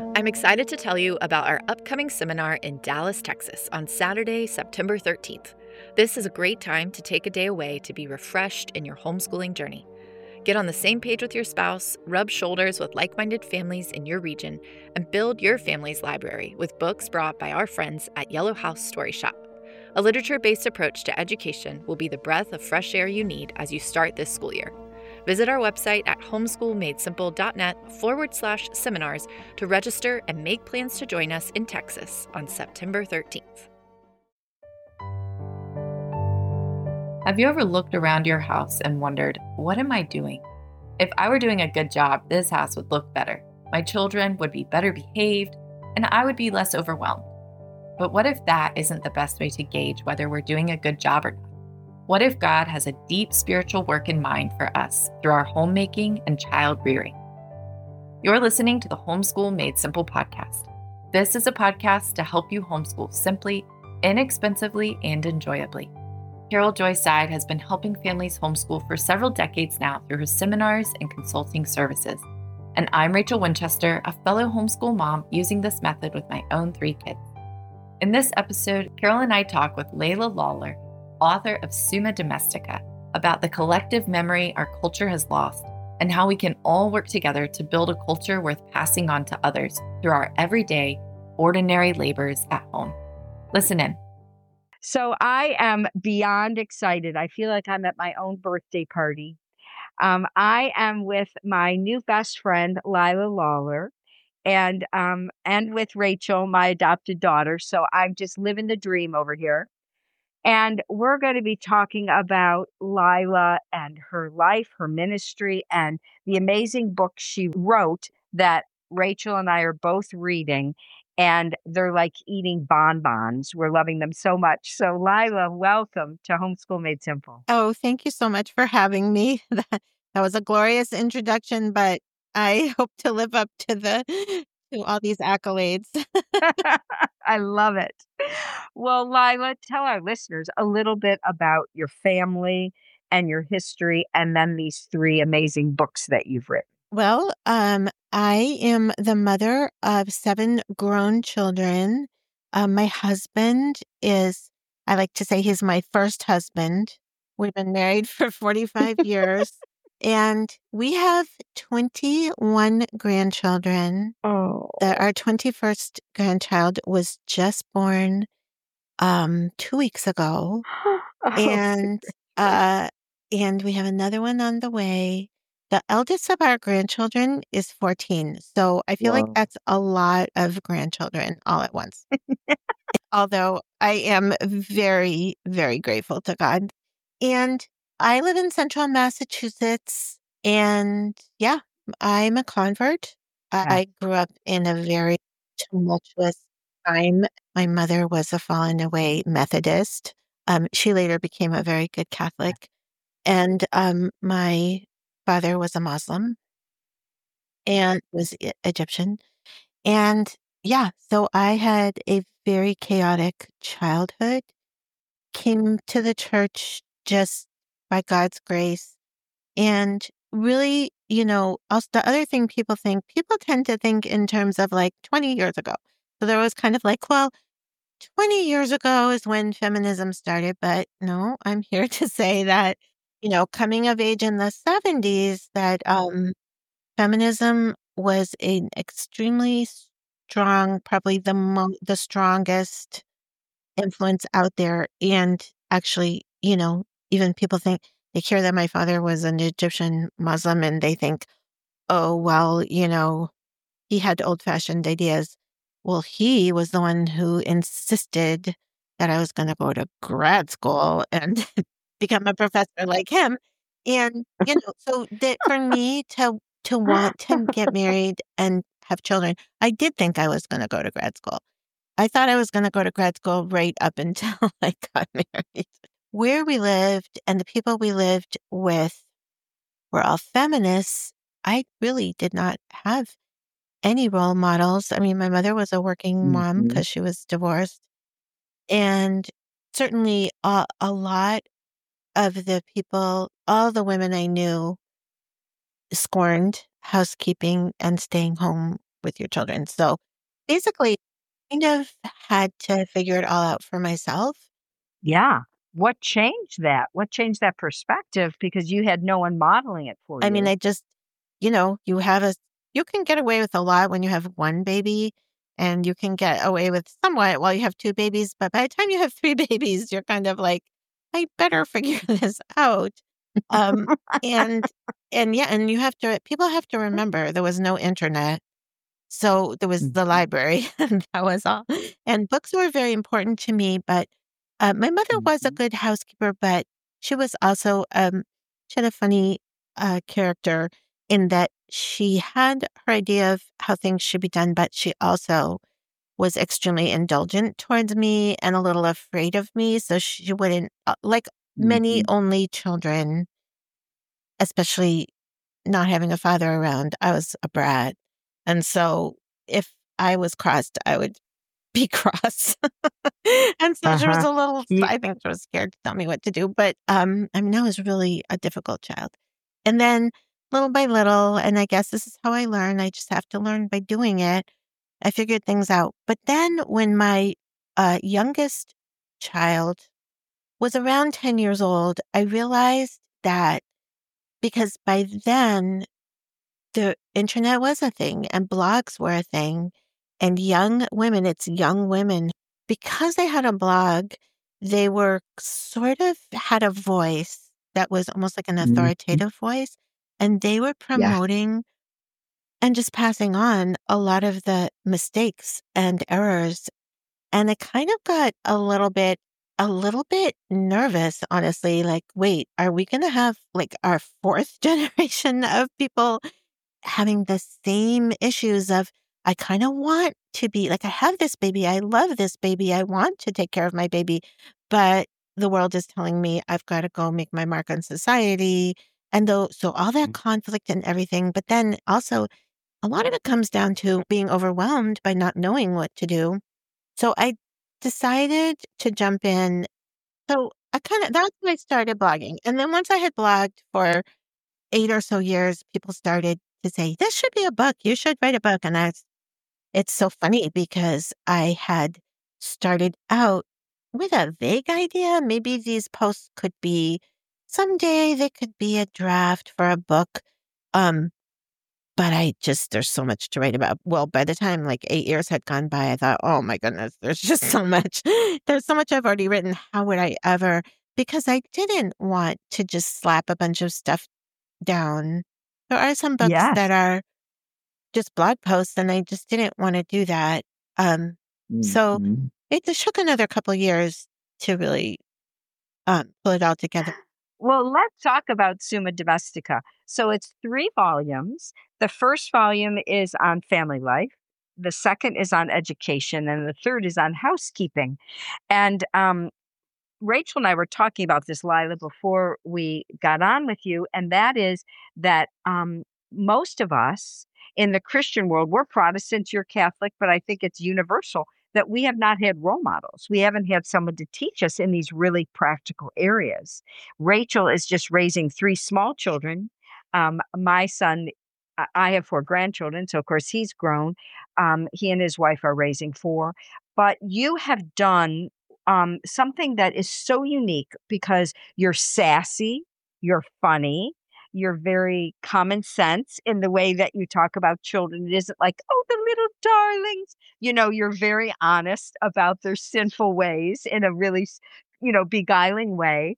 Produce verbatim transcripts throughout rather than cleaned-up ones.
I'm excited to tell you about our upcoming seminar in Dallas, Texas on Saturday, September thirteenth. This is a great time to take a day away to be refreshed in your homeschooling journey. Get on the same page with your spouse, rub shoulders with like-minded families in your region, and build your family's library with books brought by our friends at Yellow House Story Shop. A literature-based approach to education will be the breath of fresh air you need as you start this school year. Visit our website at homeschoolmadesimple.net forward slash seminars to register and make plans to join us in Texas on September thirteenth. Have you ever looked around your house and wondered, what am I doing? If I were doing a good job, this house would look better. My children would be better behaved, and I would be less overwhelmed. But what if that isn't the best way to gauge whether we're doing a good job or not? What if God has a deep spiritual work in mind for us through our homemaking and child rearing? You're listening to the Homeschool Made Simple podcast. This is a podcast to help you homeschool simply, inexpensively, and enjoyably. Carol Joy Seid has been helping families homeschool for several decades now through her seminars and consulting services. And I'm Rachel Winchester, a fellow homeschool mom using this method with my own three kids. In this episode, Carol and I talk with Layla Lawler, author of Summa Domestica, about the collective memory our culture has lost and how we can all work together to build a culture worth passing on to others through our everyday, ordinary labors at home. Listen in. So I am beyond excited. I feel like I'm at my own birthday party. Um, I am with my new best friend, Lila Lawler, and um, and with Rachel, my adopted daughter. So I'm just living the dream over here. And we're going to be talking about Lila and her life, her ministry, and the amazing book she wrote that Rachel and I are both reading. And they're like eating bonbons. We're loving them so much. So Lila, welcome to Homeschool Made Simple. Oh, thank you so much for having me. That, that was a glorious introduction, but I hope to live up to the to all these accolades. I love it. Well, Lila, tell our listeners a little bit about your family and your history, and then these three amazing books that you've written. Well, um, I am the mother of seven grown children. Um, my husband is, I like to say he's my first husband. We've been married for forty-five years. And we have twenty-one grandchildren. Oh. The, our twenty-first grandchild was just born um, two weeks ago. Oh, and uh, and we have another one on the way. The eldest of our grandchildren is fourteen. So I feel Whoa. like that's a lot of grandchildren all at once. Although I am very, very grateful to God. And I live in central Massachusetts. And yeah, I'm a convert. Yeah. I grew up in a very tumultuous time. My mother was a fallen away Methodist. Um, she later became a very good Catholic. And um, my father was a Muslim and was E- Egyptian. And yeah, so I had a very chaotic childhood, came to the church just by God's grace. And really, you know, also the other thing people think, people tend to think in terms of like twenty years ago. So there was kind of like, well, twenty years ago is when feminism started. But no, I'm here to say that, you know, coming of age in the seventies, that um, feminism was an extremely strong, probably the mo- the strongest influence out there. And actually, you know, even people think they hear that my father was an Egyptian Muslim and they think, oh, well, you know, he had old fashioned ideas. Well, he was the one who insisted that I was going to go to grad school and become a professor like him. And, you know, so that for me to to want to get married and have children, I did think I was going to go to grad school. I thought I was going to go to grad school right up until I got married. Where we lived and the people we lived with were all feminists. I really did not have any role models. I mean, my mother was a working mom Mhm. because she was divorced. And certainly a, a lot of the people, all the women I knew scorned housekeeping and staying home with your children. So basically, kind of had to figure it all out for myself. Yeah. What changed that? What changed that perspective? Because you had no one modeling it for I mean, you. I just, you know, you have a, you can get away with a lot when you have one baby, and you can get away with somewhat while you have two babies. But by the time you have three babies, you're kind of like, I better figure this out. Um, and, and yeah, and you have to, people have to remember there was no internet. So there was the Mhm. library, and that was all. And books were very important to me, but uh, my mother was a Mhm. good housekeeper, but she was also, um, she had a funny uh, character in that she had her idea of how things should be done, but she also was extremely indulgent towards me and a little afraid of me. So she wouldn't, uh, like many Mhm. only children, especially not having a father around, I was a brat. And so if I was crossed, I would be cross. And so she was Uh-huh. a little, Ye I think she was scared to tell me what to do. But um, I mean, I was really a difficult child. And then little by little, and I guess this is how I learn, I just have to learn by doing it. I figured things out. But then when my uh, youngest child was around ten years old, I realized that because by then the internet was a thing and blogs were a thing, and young women, it's young women, because they had a blog, they were sort of had a voice that was almost like an Mhm. authoritative voice, and they were Yeah. promoting and just passing on a lot of the mistakes and errors. And I kind of got a little bit a little bit nervous, honestly, like, wait, are we gonna have like our fourth generation of people having the same issues of, I kind of want to be like, I have this baby. I love this baby. I want to take care of my baby. But the world is telling me I've got to go make my mark on society. And though, so all that conflict and everything. But then also, a lot of it comes down to being overwhelmed by not knowing what to do. So I decided to jump in. So I kind of, that's when I started blogging. And then once I had blogged for eight or so years, people started to say, this should be a book. You should write a book. And I, it's so funny because I had started out with a vague idea. Maybe these posts could be someday they could be a draft for a book. Um, but I just, there's so much to write about. Well, by the time like eight years had gone by, I thought, oh my goodness, there's just so much. There's so much I've already written. How would I ever? Because I didn't want to just slap a bunch of stuff down. There are some books that Yes. are just blog posts, and I just didn't want to do that. Um, so Mhm. it just took another couple years to really um, pull it all together. Well, let's talk about Summa Domestica. So it's three volumes. The first volume is on family life. The second is on education, and the third is on housekeeping. And um, Rachel and I were talking about this, Lila, before we got on with you, and that is that um, most of us in the Christian world, we're Protestants, you're Catholic, but I think it's universal that we have not had role models. We haven't had someone to teach us in these really practical areas. Rachel is just raising three small children. Um, my son, I I have four grandchildren, so of course he's grown. Um, he and his wife are raising four. But you have done um, something that is so unique because you're sassy, you're funny, you're very common sense in the way that you talk about children. It isn't like, oh, the little darlings. You know, you're very honest about their sinful ways in a really, s- you know, beguiling way.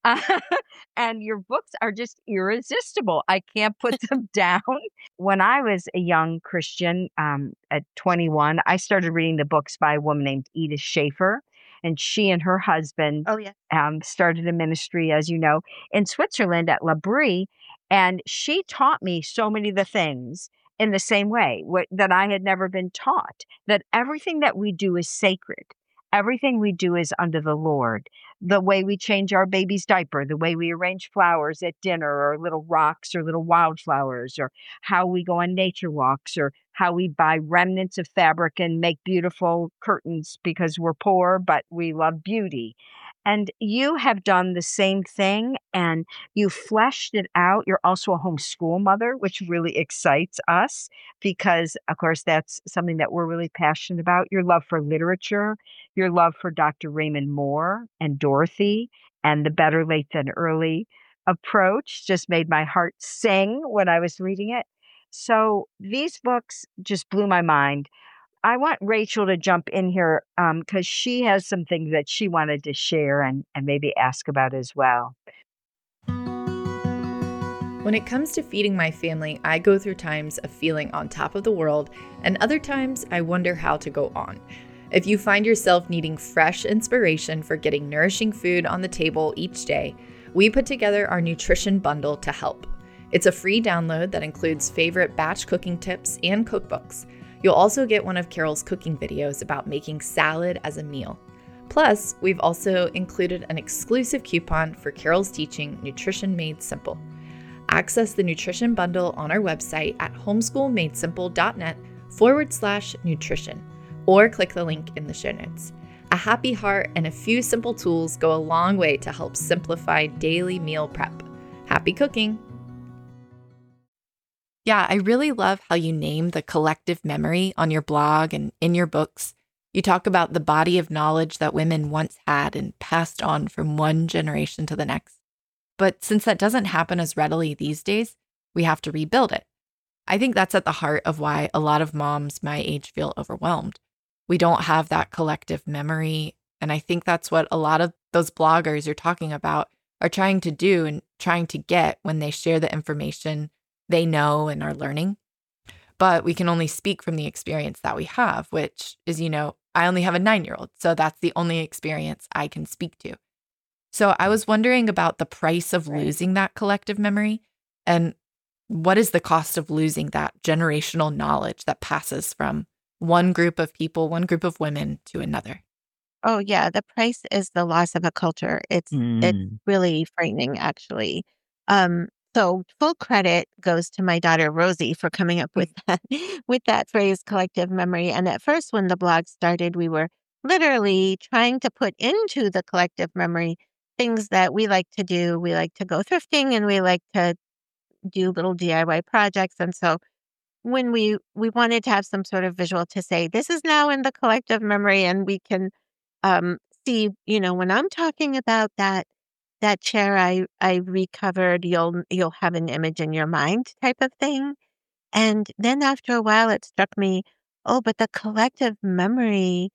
And your books are just irresistible. I can't put them down. When I was a young Christian, um, at twenty-one, I started reading the books by a woman named Edith Schaefer, and she and her husband Oh, yeah. um, started a ministry, as you know, in Switzerland at L'Abri, and she taught me so many of the things in the same way wh- that I had never been taught. That everything that we do is sacred. Everything we do is under the Lord. The way we change our baby's diaper, the way we arrange flowers at dinner, or little rocks, or little wildflowers, or how we go on nature walks, or how we buy remnants of fabric and make beautiful curtains because we're poor, but we love beauty. And you have done the same thing and you fleshed it out. You're also a homeschool mother, which really excites us because, of course, that's something that we're really passionate about. Your love for literature, your love for Doctor Raymond Moore and Dorothy, and the better late than early approach just made my heart sing when I was reading it. So these books just blew my mind. I want Rachel to jump in here um, because she has some things that she wanted to share and, and maybe ask about as well. When it comes to feeding my family, I go through times of feeling on top of the world, and other times I wonder how to go on. If you find yourself needing fresh inspiration for getting nourishing food on the table each day, we put together our nutrition bundle to help. It's a free download that includes favorite batch cooking tips and cookbooks. You'll also get one of Carol's cooking videos about making salad as a meal. Plus, we've also included an exclusive coupon for Carol's teaching Nutrition Made Simple. Access the nutrition bundle on our website at homeschoolmadesimple.net forward slash nutrition, or click the link in the show notes. A happy heart and a few simple tools go a long way to help simplify daily meal prep. Happy cooking! Yeah, I really love how you name the collective memory on your blog and in your books. You talk about the body of knowledge that women once had and passed on from one generation to the next. But since that doesn't happen as readily these days, we have to rebuild it. I think that's at the heart of why a lot of moms my age feel overwhelmed. We don't have that collective memory, and I think that's what a lot of those bloggers you're talking about are trying to do and trying to get when they share the information they know and are learning. But we can only speak from the experience that we have, which is, you know, I only have a nine-year-old, so that's the only experience I can speak to. So I was wondering about the price of Right. losing that collective memory, and what is the cost of losing that generational knowledge that passes from one group of people, one group of women to another? Oh, yeah, the price is the loss of a culture. It's it's Mm. really frightening, actually. Um, so full credit goes to my daughter Rosie for coming up with that with that phrase collective memory. And at first, when the blog started, we were literally trying to put into the collective memory things that we like to do. We like to go thrifting and we like to do little D I Y projects. And so when we we wanted to have some sort of visual to say this is now in the collective memory and we can um, see, you know, when I'm talking about that that chair I I recovered, you'll you'll have an image in your mind type of thing. And then after a while, it struck me, oh, but the collective memory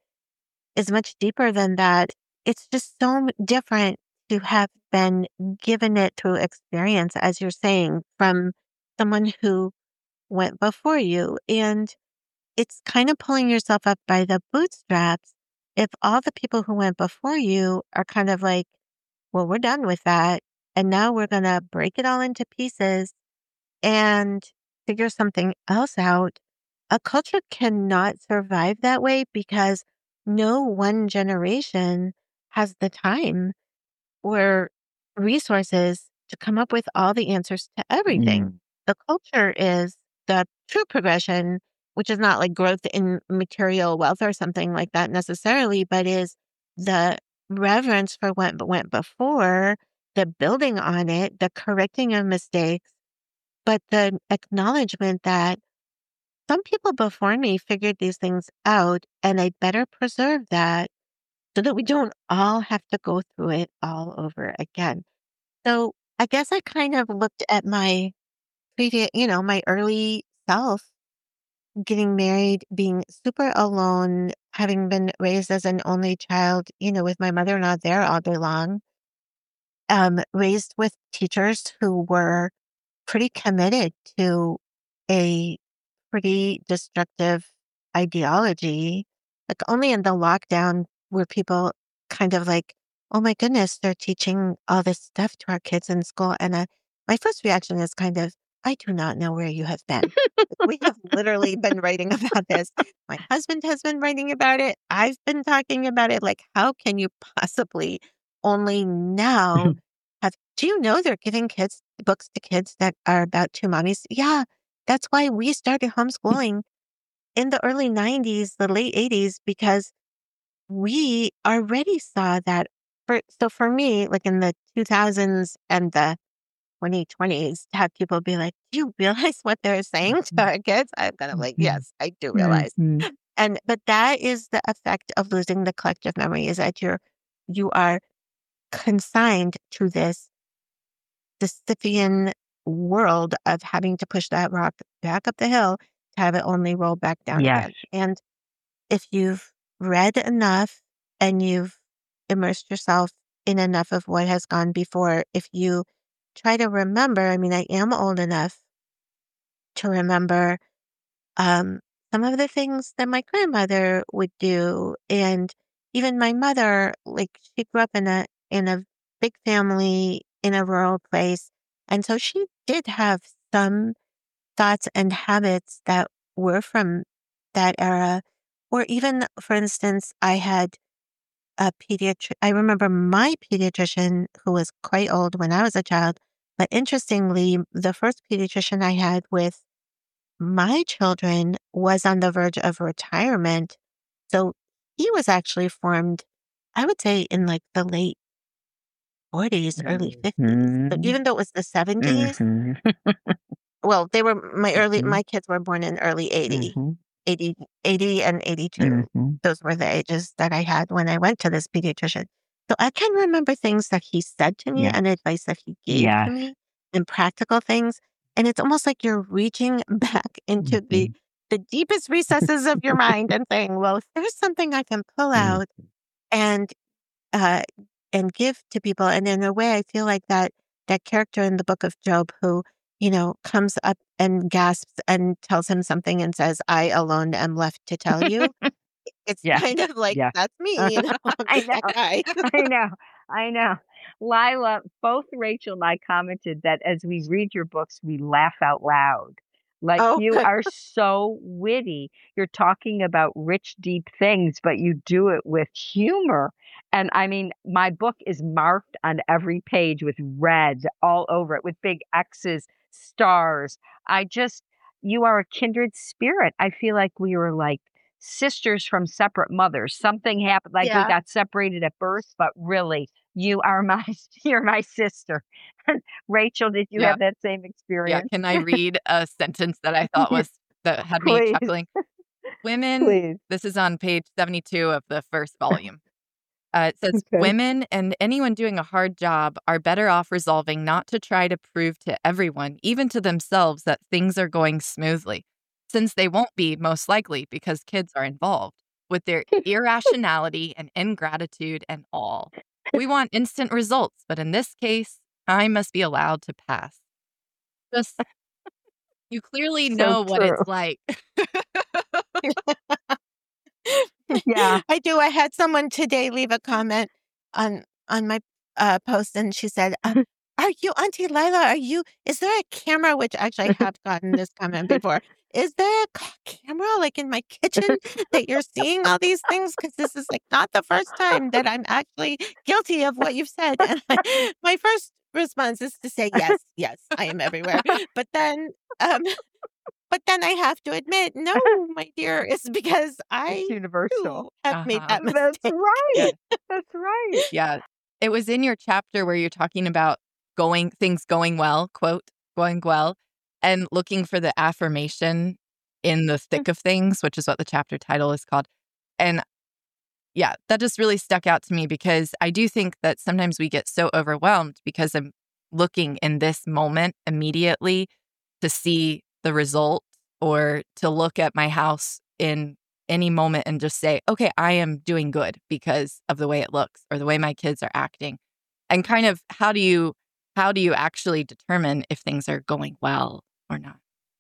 is much deeper than that. It's just so m- different to have been given it through experience, as you're saying, from someone who went before you. And it's kind of pulling yourself up by the bootstraps if all the people who went before you are kind of like, well, we're done with that. And now we're going to break it all into pieces and figure something else out. A culture cannot survive that way because no one generation has the time or resources to come up with all the answers to everything. Mm. The culture is the true progression, which is not like growth in material wealth or something like that necessarily, but is the reverence for what went before, the building on it, the correcting of mistakes, but the acknowledgement that some people before me figured these things out and I'd better preserve that so that we don't all have to go through it all over again. So I guess I kind of looked at my previous, you know, my early self getting married, being super alone, having been raised as an only child, you know, with my mother not there all day long, um, raised with teachers who were pretty committed to a pretty destructive ideology. Like only in the lockdown were people kind of like, oh my goodness, they're teaching all this stuff to our kids in school. And uh, my first reaction is kind of, I do not know where you have been. We have literally been writing about this. My husband has been writing about it. I've been talking about it. Like, how can you possibly only now have, do you know they're giving kids books to kids that are about two mommies? Yeah, that's why we started homeschooling in the early nineties, the late eighties, because we already saw that for so for me, like in the two thousands and the twenty twenties, to have people be like, "Do you realize what they're saying to our kids?" I'm kind of like, Mhm. "Yes, I do realize." Mhm. And but that is the effect of losing the collective memory, is that you're you are consigned to this Sisyphean world of having to push that rock back up the hill to have it only roll back down Yes. again. And if you've read enough and you've immersed yourself in enough of what has gone before, if you try to remember, I mean, I am old enough to remember um, some of the things that my grandmother would do, and even my mother, like she grew up in a in a big family in a rural place, and so she did have some thoughts and habits that were from that era. Or even, for instance, I had a pediatric. I remember my pediatrician who was quite old when I was a child, but interestingly, the first pediatrician I had with my children was on the verge of retirement. So he was actually formed, I would say, in like the late forties, early fifties. So Mhm. even though it was the seventies, Mhm. well, they were my early, Mhm. my kids were born in early eighty, Mhm. eighty, eighty and eighty-two. Mhm. Those were the ages that I had when I went to this pediatrician. So I can remember things that he said to me Yeah. and advice that he gave to Yes. me and practical things. And it's almost like you're reaching back into the Mhm. the deepest recesses of your mind and saying, well, if there's something I can pull Mhm. out and uh, and give to people. And in a way, I feel like that that character in the book of Job who, you know, comes up and gasps and tells him something and says, "I alone am left to tell you." It's Yeah. kind of like, Yeah. that's me, you know, I'm I just that know. guy. I know. I know. Lila, both Rachel and I commented that as we read your books, we laugh out loud. Like Oh, you good. are so witty. You're talking about rich, deep things, but you do it with humor. And I mean, my book is marked on every page with red all over it, with big X's, stars. I just, you are a kindred spirit. I feel like we were like sisters from separate mothers. Something happened, like we Yeah. got separated at birth, but really, you are my you're my sister. Rachel, did you Yeah. have that same Yeah. experience? Can I read a sentence that I thought was that had me Please, chuckling? Women, please. this is on page seventy-two of the first volume. Uh, it says, Okay. women and anyone doing a hard job are better off resolving not to try to prove to everyone, even to themselves, that things are going smoothly, since they won't be, most likely, because kids are involved, with their irrationality and ingratitude and all. We want instant results, but in this case, time must be allowed to pass. Just, you clearly So know what true. it's like. Yeah. I do. I had someone today leave a comment on on my uh, post, and she said, uh, "Are you Auntie Lila? Are you? Is there a camera?" Which actually I have gotten this comment before. Is there a c- camera like in my kitchen that you're seeing all these things? Because this is like not the first time that I'm actually guilty of what you've said. And I, my first response is to say, "Yes, yes, I am everywhere." But then, um, but then I have to admit, no, my dear, it's because It's I universal. too have made Uh-huh. that That's mistake. right. Yeah. That's right. Yeah. It was in your chapter where you're talking about going things going well, quote, going well, and looking for the affirmation in the thick of things, which is what the chapter title is called. And yeah, that just really stuck out to me because I do think that sometimes we get so overwhelmed because I'm looking in this moment immediately to see the result or to look at my house in any moment and just say, okay, I am doing good because of the way it looks or the way my kids are acting. And kind of how do you how do you actually determine if things are going well or not?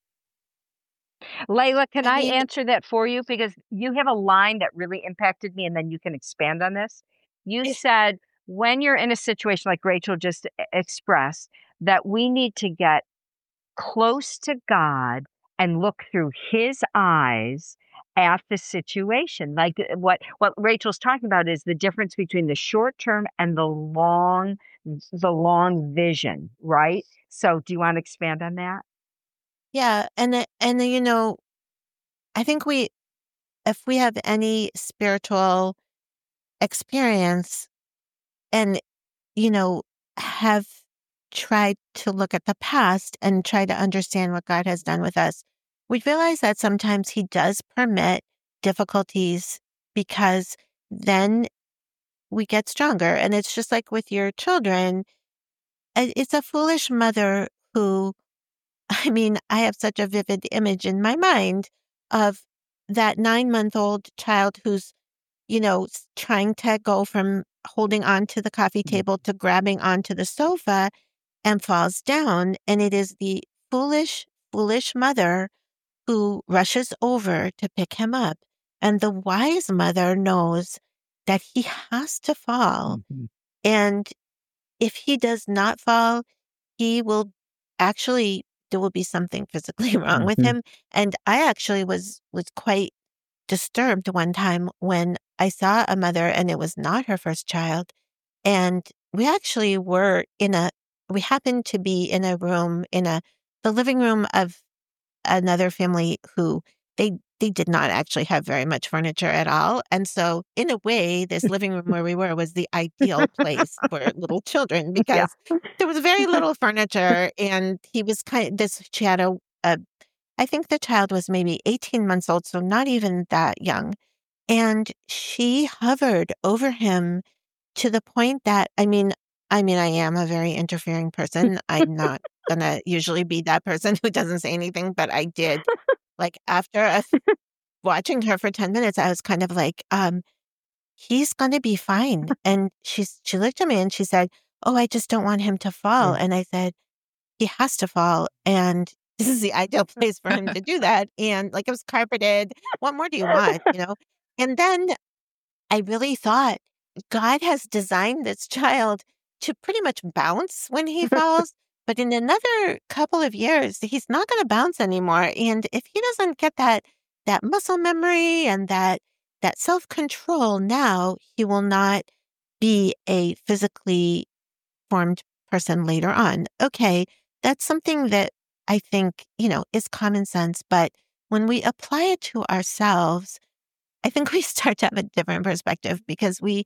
Layla, can I I mean, answer that for you? Because you have a line that really impacted me, and then you can expand on this. You eh, said, when you're in a situation like Rachel just e- expressed, that we need to get close to God and look through his eyes at the situation. Like uh, what what Rachel's talking about is the difference between the short term and the long the long vision, right? So do you want to expand on that? yeah, and it- and you know, I think we, if we have any spiritual experience, and, you know, have tried to look at the past and try to understand what God has done with us, we realize that sometimes He does permit difficulties because then we get stronger. And it's just like with your children, I- it's a foolish mother who, I mean, I have such a vivid image in my mind of that nine month old child who's, you know, s- trying to go from holding on to the coffee table to grabbing onto the sofa and falls down. And it is the foolish, foolish mother who rushes over to pick him up. And the wise mother knows that he has to fall. Mhm. And if he does not fall, he will actually, there will be something physically wrong with Mhm. him. And I actually was was quite disturbed one time when I saw a mother and it was not her first child. And we actually were in a, we happened to be in a room, in a, the living room of another family who they they did not actually have very much furniture at all. And so in a way, this living room where we were was the ideal place for little children Yeah. because there was very little furniture and he was kind of this she had a, a I think the child was maybe eighteen months old, so not even that young. And she hovered over him to the point that, I mean, I mean, I am a very interfering person. I'm not gonna usually be that person who doesn't say anything, but I did. Like after a, watching her for ten minutes, I was kind of like, um, he's gonna be fine. And she's she looked at me and she said, "Oh, I just don't want him to fall." Yeah. And I said, "He has to fall." And this is the ideal place for him to do that. And like it was carpeted. What more do you want? You know? And then I really thought God has designed this child to pretty much bounce when he falls. But in another couple of years, he's not going to bounce anymore. And if he doesn't get that that muscle memory and that that self control now, he will not be a physically formed person later on. Okay, that's something that I think, you know, is common sense. But when we apply it to ourselves, I think we start to have a different perspective because we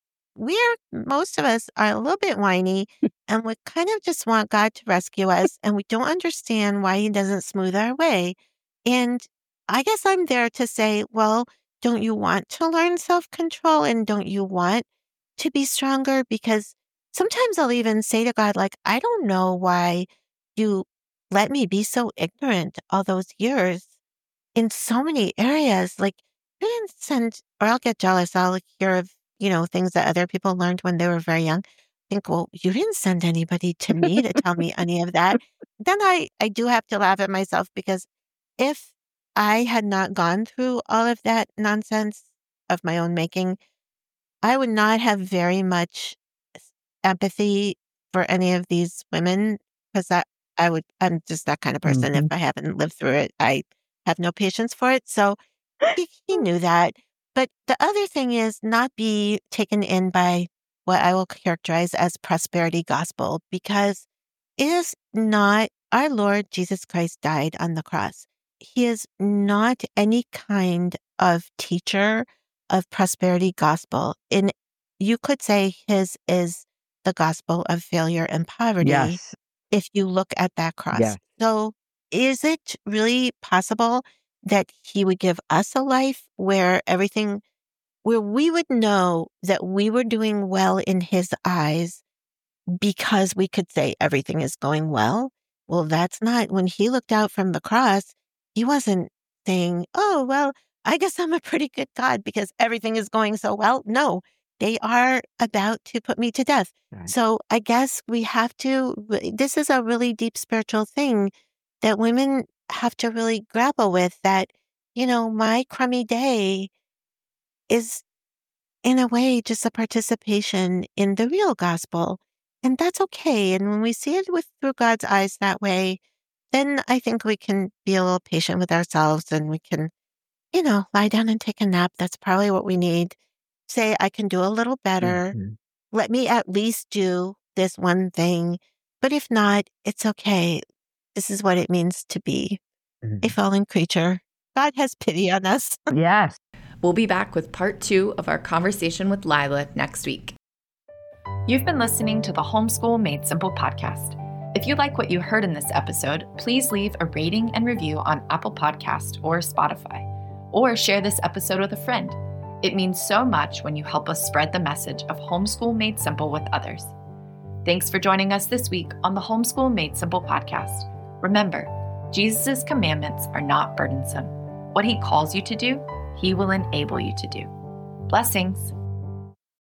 we're most of us are a little bit whiny and we kind of just want God to rescue us and we don't understand why he doesn't smooth our way. And I guess I'm there to say, well, don't you want to learn self-control and don't you want to be stronger? Because sometimes I'll even say to God, like, I don't know why you let me be so ignorant all those years in so many areas. Like, you didn't send, or I'll get jealous. I'll hear of, you know, things that other people learned when they were very young. Think, well, you didn't send anybody to me to tell me any of that. Then I, I do have to laugh at myself because if I had not gone through all of that nonsense of my own making, I would not have very much s- empathy for any of these women because I, I would, I'm just that kind of person. If Mhm. I haven't lived through it, I have no patience for it. So he, he knew that. But the other thing is not be taken in by what I will characterize as prosperity gospel, because it is not, our Lord Jesus Christ died on the cross. He is not any kind of teacher of prosperity gospel. And you could say his is the gospel of failure and poverty Yes. if you look at that cross. Yes. So is it really possible that he would give us a life where everything, where we would know that we were doing well in his eyes because we could say everything is going well? Well, that's not, when he looked out from the cross, he wasn't saying, oh, well, I guess I'm a pretty good God because everything is going so well. No, they are about to put me to death. Right. So I guess we have to, this is a really deep spiritual thing that women have to really grapple with, that, you know, my crummy day is in a way just a participation in the real gospel. And that's okay. And when we see it with through God's eyes that way, then I think we can be a little patient with ourselves and we can, you know, lie down and take a nap. That's probably what we need. Say, I can do a little better. Mhm. Let me at least do this one thing. But if not, it's okay. This is what it means to be a Mhm. fallen creature. God has pity on us. Yes. We'll be back with part two of our conversation with Lila next week. You've been listening to the Homeschool Made Simple podcast. If you like what you heard in this episode, please leave a rating and review on Apple Podcast or Spotify, or share this episode with a friend. It means so much when you help us spread the message of Homeschool Made Simple with others. Thanks for joining us this week on the Homeschool Made Simple podcast. Remember, Jesus' commandments are not burdensome. What he calls you to do, he will enable you to do. Blessings.